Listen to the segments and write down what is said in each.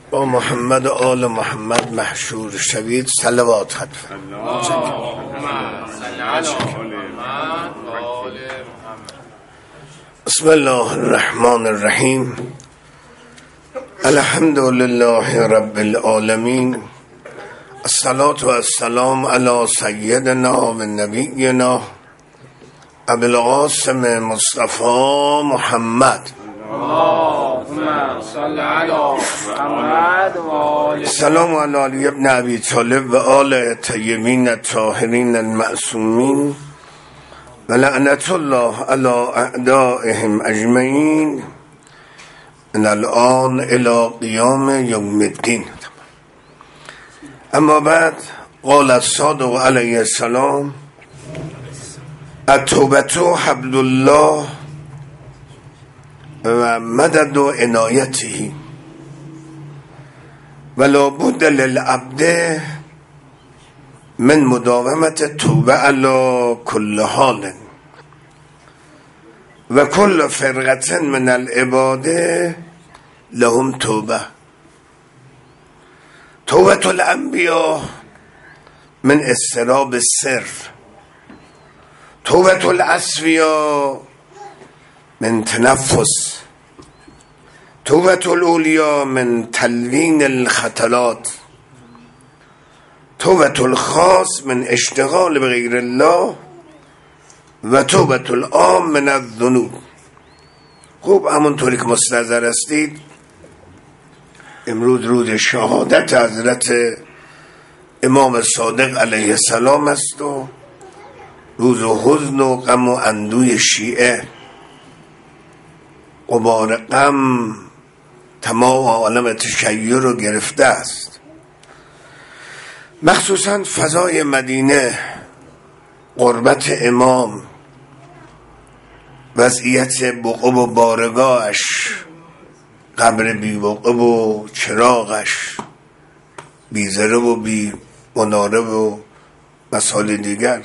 با محمد و آل محمد محشور شوید. صلوات حتف. بسم الله الرحمن الرحیم. الحمد لله رب العالمین. الصلاة و السلام علی سیدنا و نبینا ابی القاسم مصطفی محمد. اللهم صل علی محمد و آل. سلام علی علی ابن ابی طالب و آل طیبین الطاهرین المعصومین و لعنت الله علی اعدائهم اجمعین من الان الی قیام یوم الدین. اما بعد، قال الصادق علیه السلام: التوبة حبل الله و مدد عنایته ولا بد للعبد من مداومت التوبه علی کل حال و کل فرقة من العباد لهم توبه. توبة الانبیاء من استراب السر، توبة الاصفیاء من تنفس، توبة الاولیاء من تلوین الخطلات، توبة الخاص من اشتغال بغیر الله و توبة العام من الذنوب. خوب، همونطوری که مستحضر هستید، امروز روز شهادت حضرت امام صادق علیه السلام است و روز حزن و غم و اندوی شیعه. غبار غم تمام عالم تشیع رو گرفته است، مخصوصا فضای مدینه، قربت امام، وضعیت بقعه و بارگاهش، قبر بی بقعه و چراغش، بی ذره و بی مناره و مسائل دیگر.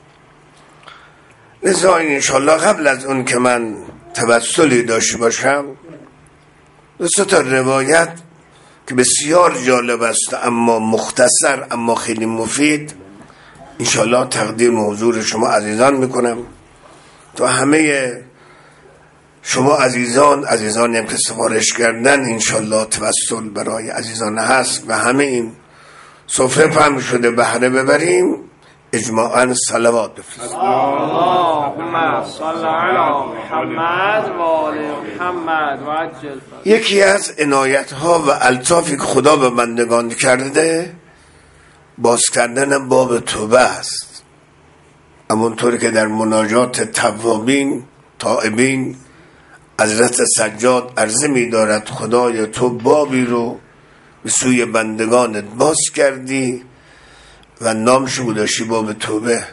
لذا انشالله قبل از اون که من توسلی داشته باشم، دو تا روایت که بسیار جالب است اما مختصر اما خیلی مفید، انشالله تقدیم حضور شما عزیزان میکنم تا همه شما عزیزانی هم که سفارش کردن، انشالله توسل برای عزیزان هست و همه این سفره پهن شده بهره ببریم. اجماعاً صلوات بفرستید. اللهم صل علی محمد و آل محمد و عجل. یکی از عنایت ها و الطافی که خدا به بندگان کرده، باز کردن باب توبه است. همونطوری که در مناجات توابین تائبین حضرت سجاد عرضه می دارد: خدای تو بابی رو به سوی بندگانت باز کردی و نامشو گذاشتی باب توبه.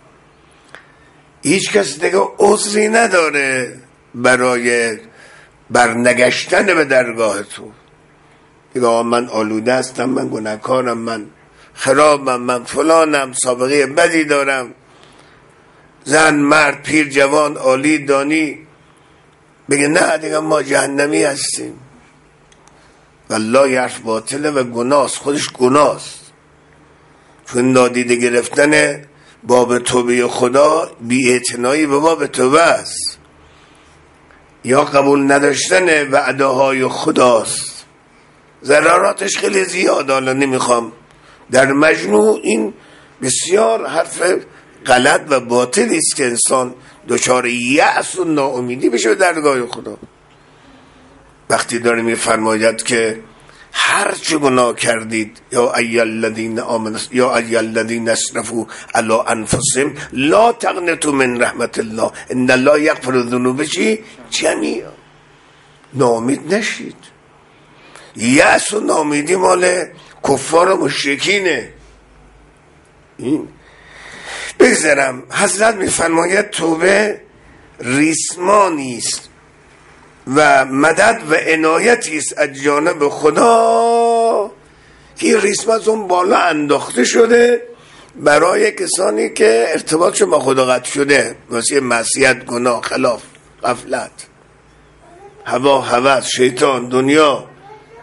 هیچ کس دیگه عذری نداره برای برنگشتن به درگاه تو. دیگه من آلوده هستم، من گناهکارم، من خرابم، من فلانم، سابقه بدی دارم، زن، مرد، پیر، جوان، عالی، دانی، بگه نه دیگه ما جهنمی هستیم. والله یه حرف باطله و گناست، خودش گناست. چون نادیده گرفتن باب توبه خدا بی‌اعتنایی به باب توبه است، یا قبول نداشتن وعده های خداست. ضرراتش خیلی زیاد، حالا نمیخوام در مجموع. این بسیار حرف غلط و باطلی است که انسان دچار یأس و ناامیدی بشه به درگاه خدا. وقتی داره میفرماید که هر چه گناه کردید، یا ای الذین آمنوا یا ای الذین اسرفوا علی انفسهم لا تقنطوا من رحمت الله ان الله یغفر الذنوب جمیعا. ناامید نشید. یأس و ناامیدی مال کفار و مشرکینه. این بگذارم. حضرت میفرماید توبه ریسمانی است و مدد و عنایتی است از جانب خدا که ریسم از اون بالا انداخته شده برای کسانی که ارتباطشون با خدا قطع شده، واسه معصیت، گناه، خلاف، غفلت، هوا، هوس، شیطان، دنیا،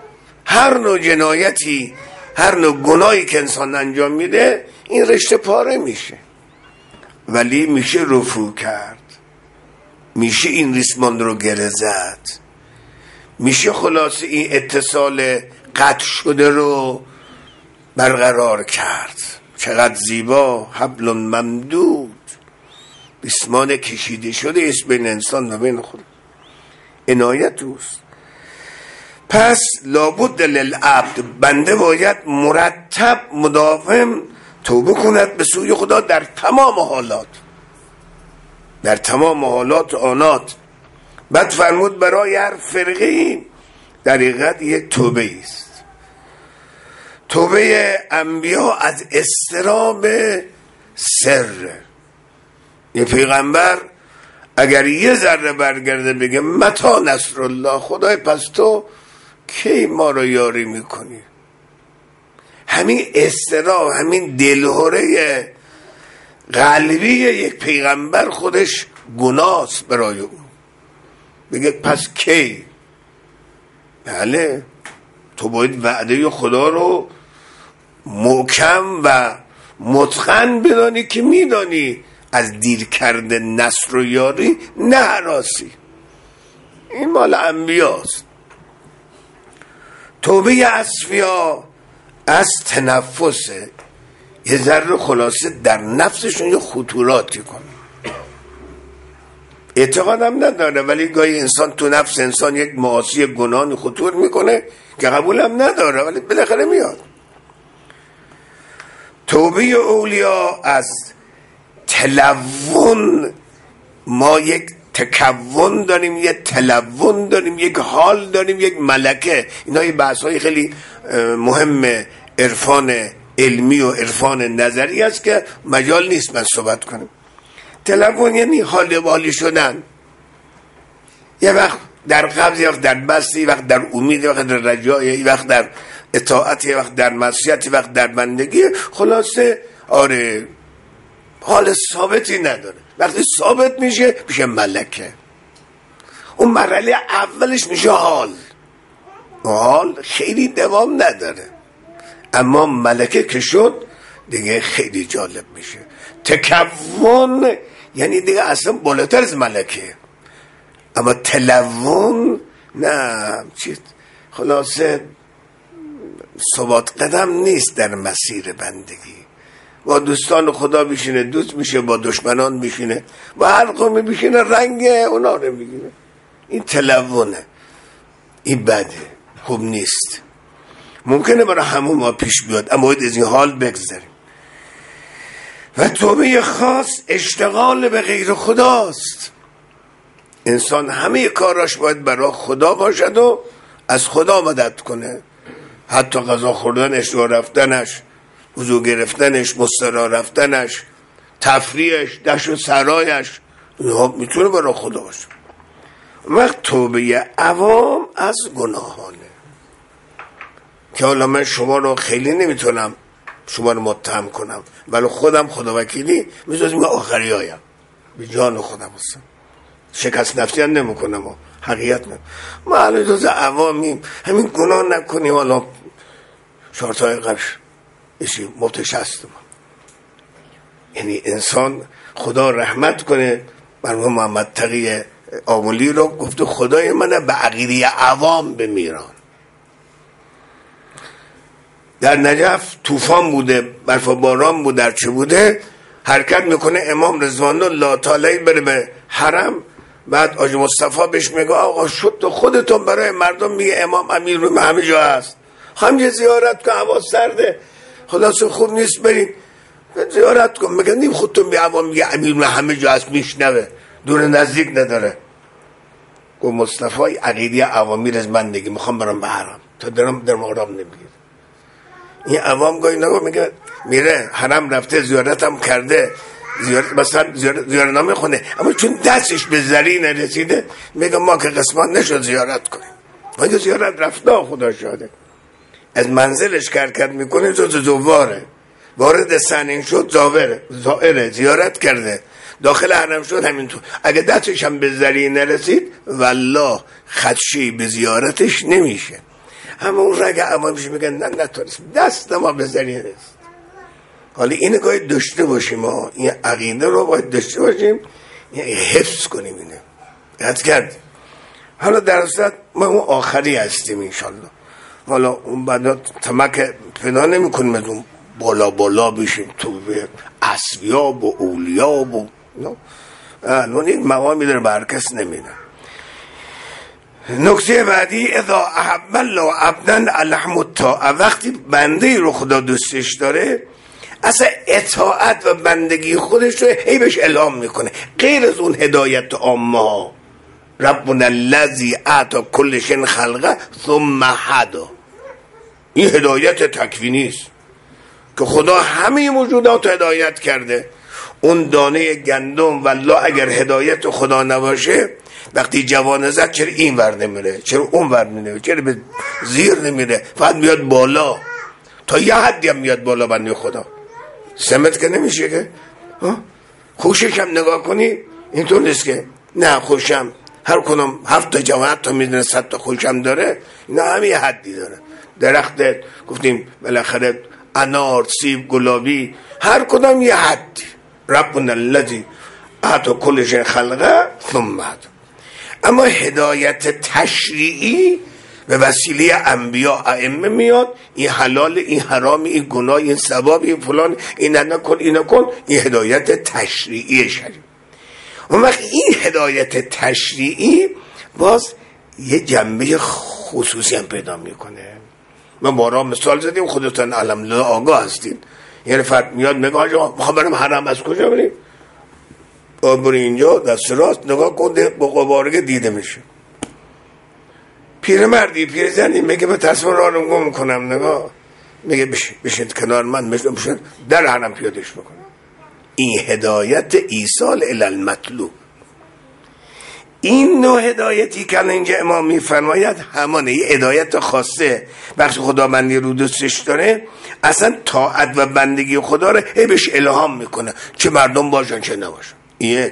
هر نوع جنایتی، هر نوع گناهی که انسان انجام میده این رشته پاره میشه، ولی میشه رفو کرد، میشه این ریسمان رو گره زد، میشه خلاصه این اتصال قطع شده رو برقرار کرد. چقدر زیبا، حبل ممدود، ریسمان کشیده شده است بین انسان و بین خود، عنایت اوست. پس لابد للعبد، بنده باید مرتب مداوم توبه کند به سوی خدا در تمام حالات، در تمام حالات آنات. بعد فرمود برای هر فرقه در حقیقت یک توبه است. توبه انبیا از اضطراب سر. یه پیغمبر اگر یه ذره برگرده بگه متی نصر الله، خدای پس تو کی ما رو یاری میکنی، همین اضطراب، همین دلهوره قلبی یک پیغمبر خودش گناست برای او. بگه پس کی؟ بله، تو باید وعده خدا رو محکم و متقن بدانی که میدانی از دیر کرده نصر و یاری نه هراسی. این مال انبیاست. توبه اصفیا از تنفسه، یه ذره خلاصه در نفسشون یه خطوراتی کنه، اعتقادم نداره ولی گاهی انسان تو نفس انسان یک معاصی گناهی خطور میکنه که قبولم نداره ولی بالاخره میاد. توبه اولیا از تلون، ما یک تکون داریم، یک تلون داریم، یک حال داریم، یک ملکه. اینا یه بحث‌های خیلی مهم عرفان علمی و عرفان نظری است که مجال نیست من صحبت کنم. تلون یعنی حال والی شدن، یه وقت در قبض، یه وقت در بسط، یه وقت در امید، یه وقت در رجای، یه وقت در اطاعت، یه وقت در معصیت، یه وقت در بندگی. خلاصه آره حال ثابتی نداره. وقتی ثابت میشه ملکه. اون مرحله اولش میشه حال خیلی دوام نداره، اما ملکه که شد دیگه خیلی جالب میشه. تکون یعنی دیگه اصلا بالاتر از ملکه، اما تلون نه، چیز خلاصه ثبات قدم نیست در مسیر بندگی. با دوستان خدا بشینه دوست میشه، با دشمنان بشینه، با هر قومی بشینه رنگ اونا رو میگیره. این تلونه، این بده، خوب نیست. ممکنه برای همون ما پیش بیاد اما باید از این حال بگذاریم. و توبه خاص اشتغال به غیر خداست. انسان همه کاراش باید برای خدا باشد و از خدا مدد کنه، حتی غذا خوردنش، راه رفتنش، وضو گرفتنش، مستراح رفتنش، تفریحش، دشت و سرایش، اینها میتونه برای خدا باشه. وقت توبه عوام از گناهانه که حالا من شما رو خیلی نمیتونم شما رو متهم کنم، ولی خودم خدا وکیلی میذارم من آخری هایم به جان خودم هستم، شکست نفسی هم نمی کنم و حقیقت نه. ما حالا جز عوامیم، همین گناه نکنیم. حالا شرطای قبش ایشی مبتش هستم. یعنی انسان خدا رحمت کنه. مرحوم محمد تقی آملی رو گفته خدای من به عقیده عوام بمیران. در نجف طوفان بوده، برف و باران بوده، در چه بوده، حرکت میکنه امام رضوان الله تعالی بره به حرم. بعد آج مصطفی بهش میگه آقا شد تو خودتون برای مردم میگه امام امیر رو همه جا هست، همه زیارت کن، هوا سرده، خلاص خوب نیست برین زیارت کن. میگه نیم خودتون بی عوام میگه امیر رو همه جا هست، میشنوه، دور نزدیک نداره. گفت مصطفی عقیده عوامی از من دیگه میخوام برام به حرم، تا درم آرام نمیگیر. این عوام گاهی نگاه میگه میره حرم رفته زیارتم کرده، مثلا زیارتنامه خونه، اما چون دستش به زری نرسیده میگه ما که قسمت نشد زیارت کنیم. ما که زیارت رفته خدا شاده، از منزلش کرکت میکنه، زواره وارد سنین شد، زائره زیارت کرده، داخل حرم شد همینطور. اگه دستش هم به زری نرسید والله خدشی به زیارتش نمیشه. اما اون رگ اما میشه میگن نه نتونست دست ما بزنی نیست. حالا اینو باید داشته باشیم، ما این عقیده رو باید داشته باشیم، یعنی حفظ کنیم اینو یاد کرد. حالا در اصل ما اون آخری هستیم انشالله. حالا اون بعدا تمک پیدا نمی کنیم از اون بالا بشیم تو اصفیاب و اولیاب و الان این مقامی در برکس نمیدن. نکته بعدی اذا احب الله عبدا الحم الطاعه، وقتی بنده رو خدا دوستش داره اصلا اطاعت و بندگی خودش رو هی بهش الهام میکنه، غیر از اون هدایت عامه ها. ربنا الذی اعطی کل شیء خلقه ثم هدی، این هدایت تکوینی است که خدا همه موجودات هدایت کرده. اون دانه گندم والله اگر هدایت خدا نباشه وقتی جوانه زد چرا این ور نمیره، چرا اون ور نمیره، چرا به زیر نمیره، فقط میاد بالا، تا یه حدی هم میاد بالا بنده خدا. سمت که نمیشه که خوشش هم نگاه کنی اینطور نیست که نه خوشم هر کدوم 7 تا جوانت تا میدونه 100 تا خوشم داره، اینا همه یه حدی داره. درخت گفتیم بالاخره انار، سیب، گلابی هر کدام یه حدی. ربنا الذی اعطی کل شیء خلقه ثم هدی. اما هدایت تشریعی به وسیله انبیا ائمه میاد، این حلال، این حرام، این گناه، این ثواب، این فلان، این نکن، این نکن، این هدایت تشریعی شریع. اون وقت این هدایت تشریعی باز یه جنبه خصوصی هم پیدا میکنه. ما بارها مثال زدیم، خودتون الحمدلله آگاه هستین. یعنی فرد میاد میگه آقا میخوام برم حرم، از کجا بریم؟ بری اینجا دست راست نگاه کنده با قبارگه دیده میشه. پیرمردی پیرزنی میگه به تصمیم را رو گم کنم، نگاه میگه بشید کنار من، بشید در حرم پیادش بکنم. این هدایت ایصال الی المطلوب. این نوع هدایتی که اینجا امام میفرماید همانه، یه هدایت خاصه بخش خداوندی رو دوستش داره، اصلا طاعت و بندگی خدا رو بهش الهام میکنه، چه مردم باشن چه نباشن. یک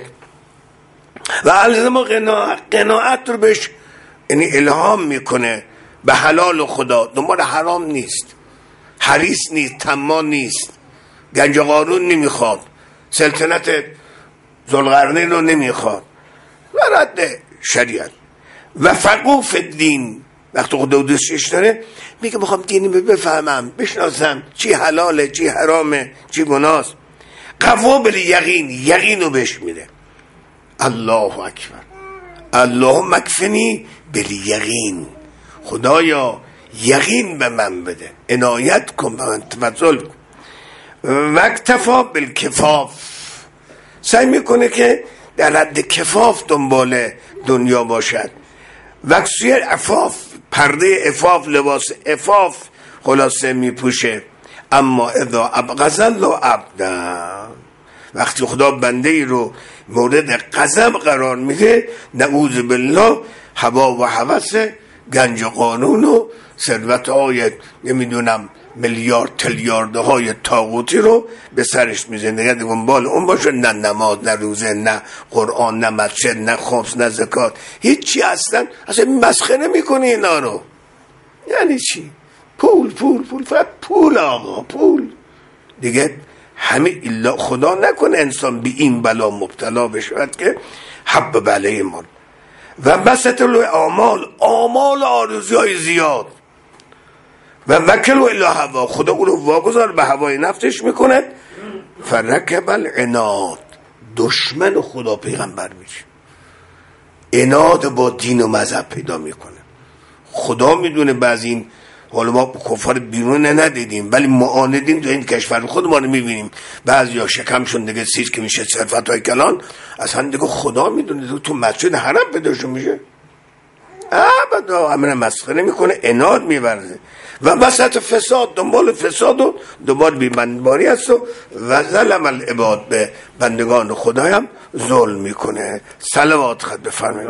و الزم قناعت رو بهش یعنی الهام میکنه به حلال خدا، دنبال حرام نیست، حریص نیست، طماع نیست، گنج قارون نمیخواد، سلطنت ذوالقرنین رو نمیخواد، رد شریعت. و فقوف الدین وقتی خدا دوستش داره میگه میخوام دینی بفهمم، بشناسم چی حلاله، چی حرامه، چی گناست. قوا بالیقین، یقین رو بهش میده. الله اکبر، اللهم اکفنی بالیقین، خدایا یقین به من بده، عنایت کن به من، تفضل کن. و اکتفا بالکفاف، سعی میکنه که در حد کفاف دنبال دنیا باشد. وکسوی عفاف، پرده عفاف، لباس عفاف خلاصه میپوشه. اما اذا ابغض الله عبدا، وقتی خدا بنده ای رو مورد غضب قرار میده، نعوذ بالله، هوا و هوس، گنج قانون و ثروت های نمیدونم میلیارد تریلیارد های طاغوتی رو به سرش میزنه، دنبال اون باشه، نه نماز، نه روزه، نه قرآن، نه مسجد، نه خمس، نه زکات، هیچی. اصلا مسخره میکنه اینا رو. یعنی چی؟ پول فقط پول آقا، پول دیگه. همه الا خدا نکنه انسان به این بلا مبتلا بشود که حب بله ما. و بسط اعمال آرزوهای زیاد و وکل و الی هوا، خدا اون رو واگذار به هوای نفسش میکند. فرکب العناد، دشمن خدا پیغمبر میشه، عناد با دین و مذهب پیدا میکنه. خدا میدونه بعضی این حالا ما کفار بیرون ندیدیم ولی معاندین تو این کشور خود ما رو میبینیم، بعضی ها شکمشون دیگه سیز که میشه صرفت های کلان، اصلا دیگه خدا میدونه تو مسجد حرم پیداشون میشه. ابدا امر مسخره میکنه، عناد میورزه. و وسط فساد، دنبال فساد و دنبال بی‌بندباری است و ظلم العباد، به بندگان خدا هم ظلم میکنه. صلوات خد بفرمایید.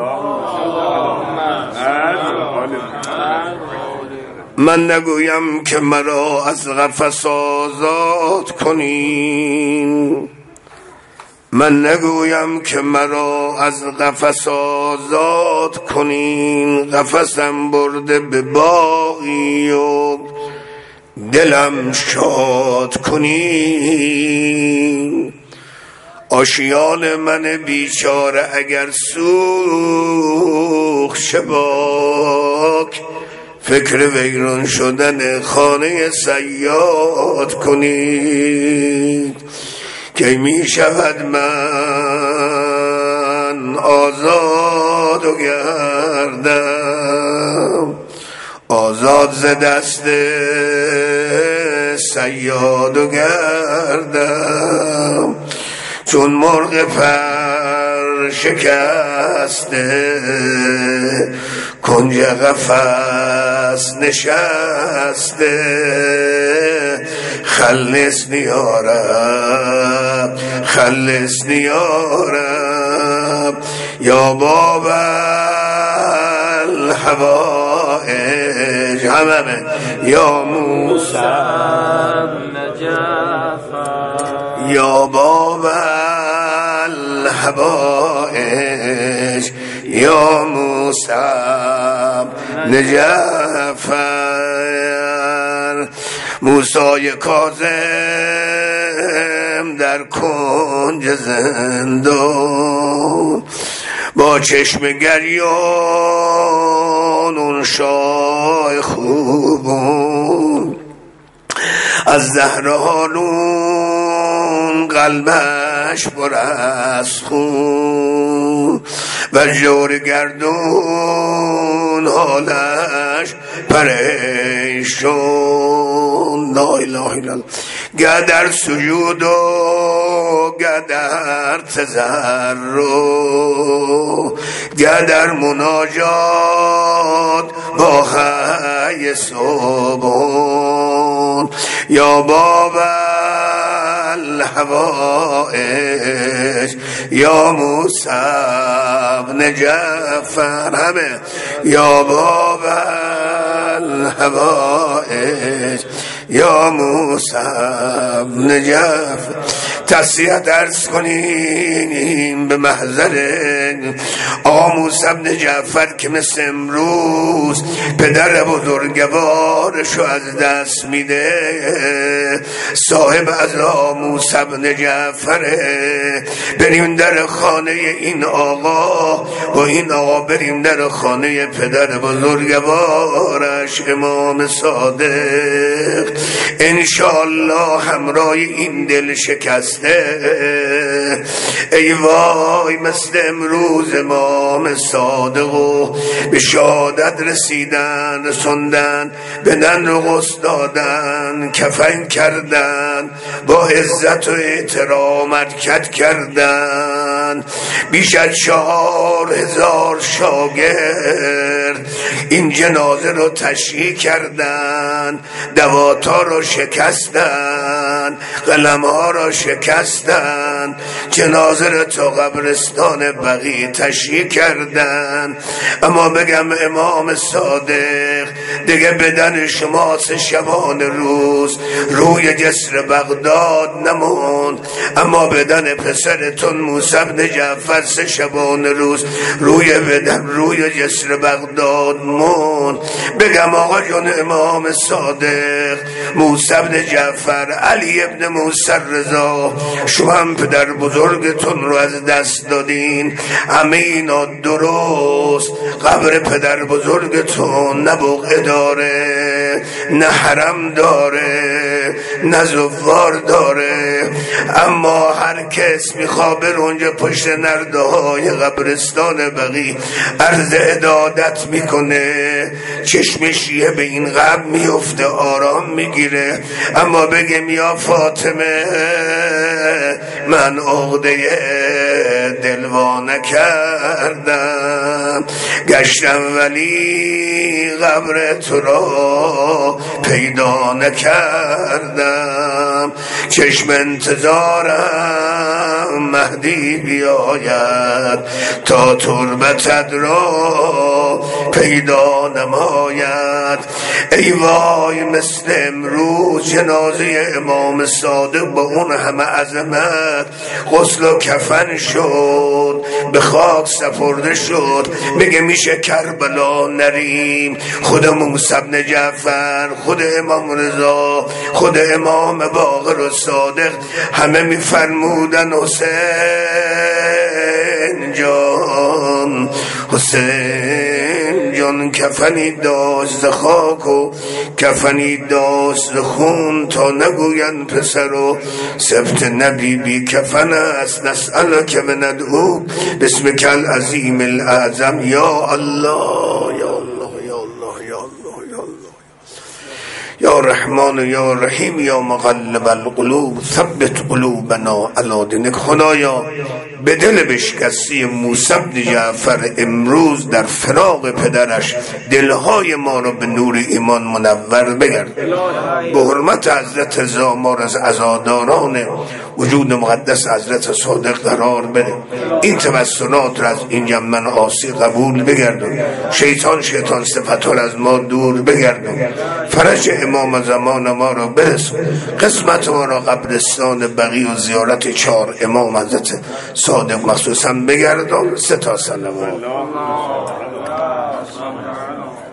من نگویم که مرا از قفس آزاد کنین، من نگویم که مرا از قفس آزاد کنین، قفسم برده به باغی و دلم شاد کنین. آشیان من بیچاره اگر سوخت شباک، فکر ویران شدن خانه صیاد کنید. که می شود من آزاد و گردم، آزاد ز دست صیاد و گردم. چون مرغ پر شکسته کنج قفس نشسته، خلص نیارم خلص نیارم. یا باب الحوائج همه یا موسی یا باب الحوائج یا موسی نجفر. موسی کاظم در کنج زندان، با چشم گریان اون شاه خوبون، از زهر هارون قلبش پر از خون، و جور گردون حالش پریشون. لا اله الا الله. گه در سجود و گه در تضرع، گه در مناجات با حی صبحون. یا باب الحوائج یا موسی بن جعفر همه یا باب الحوائج یا موسی بن جعفر. تصیحت عرض کنیم به محضر آقا موسی بن جعفر که مثل امروز پدر بزرگوارشو از دست میده. صاحب عزا موسی بن جعفره. بریم در خانه این آقا و این آقا بریم در خانه پدر بزرگوارش امام صادق. انشاءالله همراه این دل شکسته ای وای مثل امروز امام صادق و به شهادت رسیدن، رسوندن، بدن رو غسل دادن، کفن کردن، با عزت و احترام حرکت کردن. بیش از 4000 شاگرد این جنازه رو تشییع کردن، دوات‌ها رو شکستن، قلم‌ها رو شکستن، جنازه رو تا قبرستان بقیع تشییع کردن. اما بگم امام صادق دیگه بدن شما 3 شبانه روز روی جسر بغداد نموند، اما بدن پسرتون موسی بن جعفر 3 شبانه روز روی بدن روی جسر بغداد موند. بگم آقا جون امام صادق موسی بن جعفر، علی ابن موسی رضا، شما هم پدر بزرگتون رو از دست دادین. همه اینا درست، قبر پدر بزرگتون نه بقعه داره، نه حرم داره، نه زوار داره، اما هر کس میخواد اونجا پشت نرده های قبرستان بقیع عرض عدادت میکنه، چشمشیه به این قبر میفته، آرام میگیره. اما بگم یا فاطمه من عقده دلوانه کردم، گشتم ولی قبر تو را پیدا نکردم. چشم انتظارم مهدی بیاید تا تربتت را پیدا نماید. ای وای مثل امروز جنازه امام صادق با اون همه عظمت غسل و کفن شد، به خاک سپرده شد. میگه میشه کربلا نریم؟ خود موسی بن جعفر، خود امام رضا، خود امام باقر و صادق همه میفرمودن حسین جان، حسین جان کفنی داشت ز خاک و کفنی داشت ز خون، تا نگوین پسر و سبت نبی بی کفن است. نسألک من ندعو بسمک العظیم الاعظم. یا الله یا الله یا الله یا الله یا الله یا رحمان یا رحیم یا مقلب القلوب ثبت قلوبنا علی دینک. خدایا به دل بشکسته موسی بن جعفر امروز در فراق پدرش دلهای ما را به نور ایمان منور بگرد. به حرمت حضرت زامار از عزاداران وجود مقدس حضرت صادق قرار بده. این توسلات را از این جمن آسی قبول بگردون. شیطان صفت را از ما دور بگردون. فرج امام زمان ما را برسون. قسمت ما را قبرستان بقیع و زیارت 4 امام حضرت صادق مخصوصا بگردون. 3 تا سلام.